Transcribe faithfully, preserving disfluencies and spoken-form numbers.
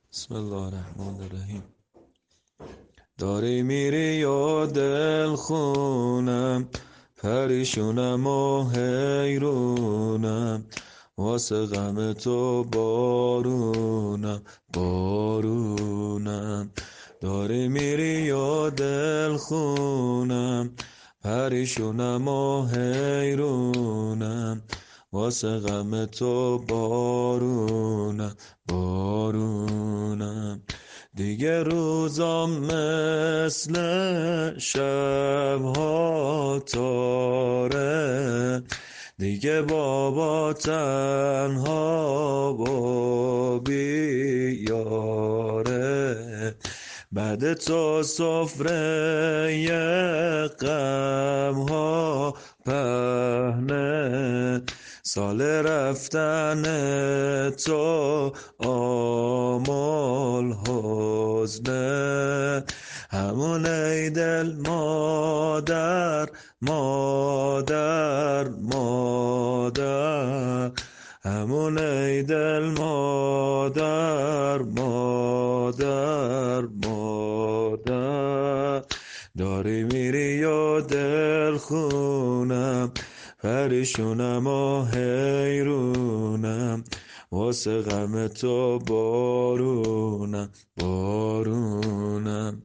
بسم الله الرحمن الرحیم. داری میری یا دل خونم، پریشونم و حیرونم، واسه غم تو بارونم بارونم. داری میری یا دل خونم، پریشونم و حیرونم، واسه غم تو بارونم بارونم. دیگه روزام مثل شبها تاره، دیگه بابا تنها و بیاره، بعد تو سفره غم ها پهنه، سال رفتن تو آمال حزنه. همون ای دل مادر مادر مادر، همون ای دل مادر مادر مادر. داری میری یا دل خونم، پریشونم و حیرونم، واسه غم تو بارونم بارونم.